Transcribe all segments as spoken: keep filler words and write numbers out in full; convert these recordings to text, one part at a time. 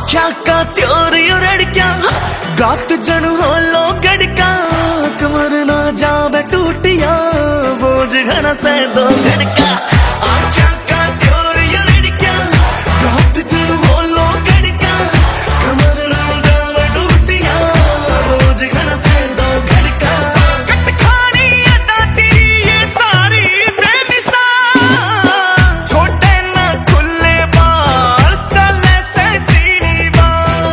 आख्या का त्योरी रड़क्या गात जन हो लो गड़का कमर ना जावे टूटिया बोझ घना से दो गड़का आख्या का त्योरी रड़क्या गात जन हो लो गड़का कमर ना जावे टूटिया बोझ घना से दो गड़का कट खानी अदा तेरी ये सारी बेमिसाल छोटे ना खुले बाल चले से सीढ़ी बाल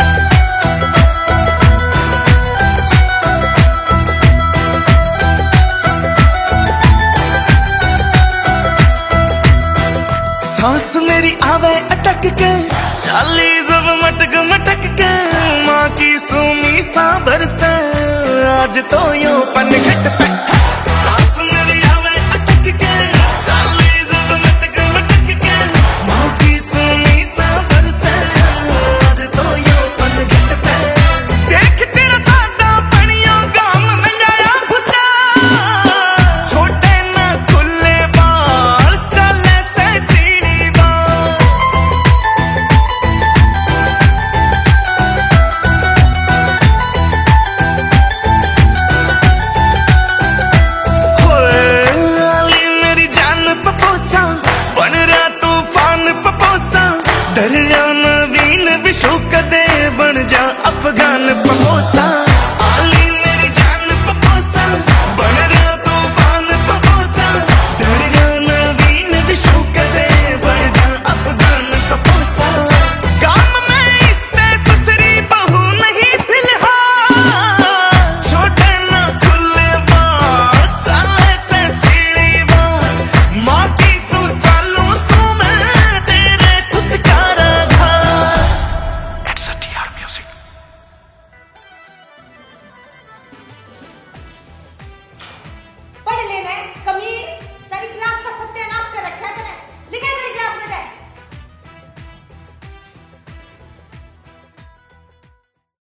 सांस मेरी आवे अटक के चाली जब मटक मटक के माँ की सूमी सा बरसे आज तो यूं पनघट पे सांस मेरी आवे अटक के चाली जब मटक मटक के माँ की सूमी सा बरसे आज तो यूं पनघट पे देख तेरा सादा पनियों गाम में गया भुचा छोटे ना खुले बाल चले से सीढ़ी बाल होए आली मेरी जान पपोसा बन रहा तूफान पपोसा डरिया नवीन विशु कदे बन जा अफगान पपोसा आली मेरी जान पपोसा बन रहा तूफान पपोसा डरिया नवीन विशु कदे बन जा अफगान पपोसा काम में इस्ते सुथरी बहू नहीं फिलहाल छोटे ना खुले बाल चले से सीढ़ी बाल माँ की सू चालू सू मैं तेरे खुदकारा घर It's a T R music. पढ़ लेना है कमीर।